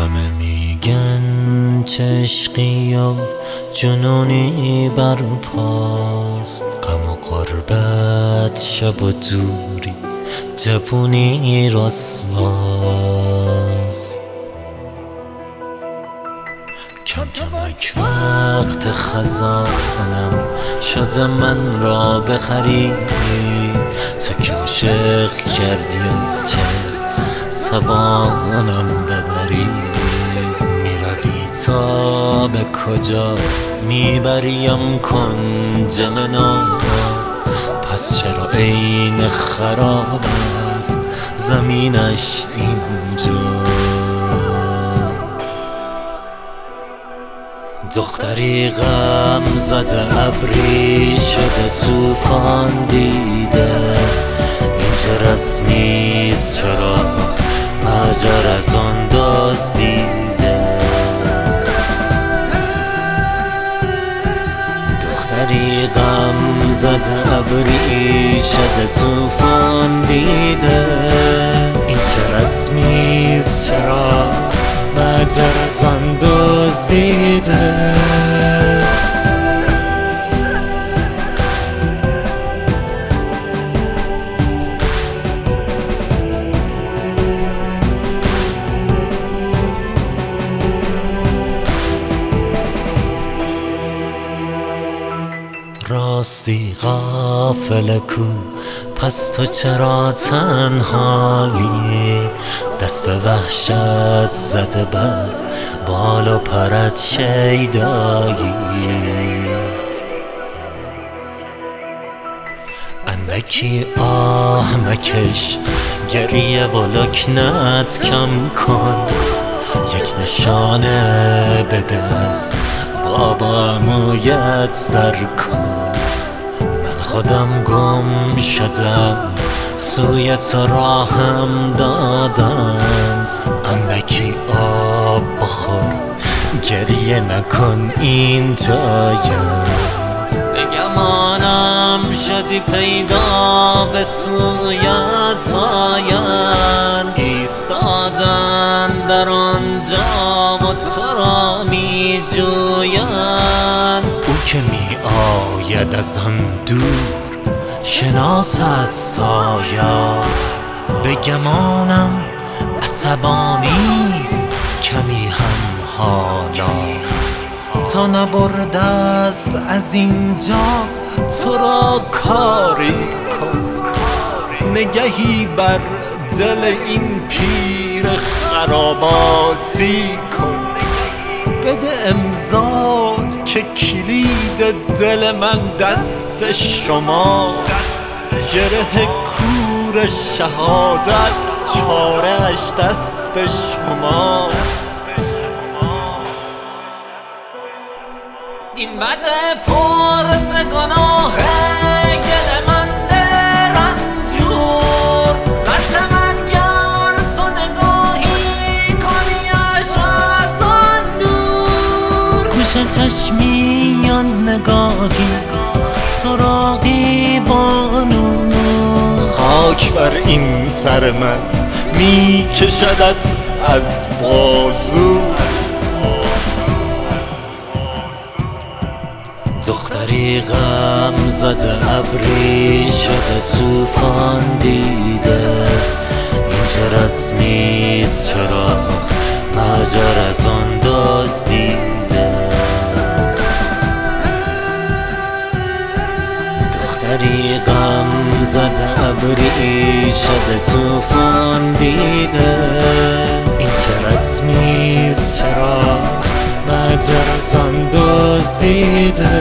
همه میگن چه عشقی و جنونی برپاست، غم و غربت، شب و دوری، جوونی رسواست. کم کمک وقت خزانم شده من را بخری، تو که عاشق کردی از چه توانم ببری. میروی تا به کجا میبریم کنج منا، پس چرا عین خراب است زمینش اینجا. دختری غم زده ابری شده طوفان دیده، این چه رسمیست چرا مجر از آن دزدیده. دختری غم زده ابری شده طوفان دیده، این چه رسمیست چرا مجر از آن دزدیده. راستی غافل کو، پس تو چرا تنهایی؟ دست وحشت زده بر بال و پرت شیدایی. اندکی آه مکش، گریه و لکنت کم کن، یک نشانه بده از بابا مویت در کن. من خودم گم شدم سوی تو راهم دادند، اندکی آب بخور گریه نکن این جایت. بگمانم شدی پیدا به سویت آیند، ایستادن در آنجا و تو را می جویند. او که می آید از آن دور شناس است آیا؟ بگمانم عصبانیست کمی هم حالا، تا نبرده است از اینجا تو را کاری کن. نگهی بر دل این پیر خراباتی کن، بده امضا که کلید دل من دست شماست. گره کور شهادت چاره‌اش دست شماست. این بد پر ز گناه گل من رنجور، سرشمدگر تو نگاهی کنیش از آن دور. گوش چشمی یا نگاهی سراغی بانو، خاک بر این سر من می کشدت از بازو. دختری غم زده ابری شده طوفان دیده، این چه رسمیست چرا مجر از آن دزدیده. دختری غم زده ابری شده طوفان دیده، این چه رسمیست چرا مجر از آن دزدیده.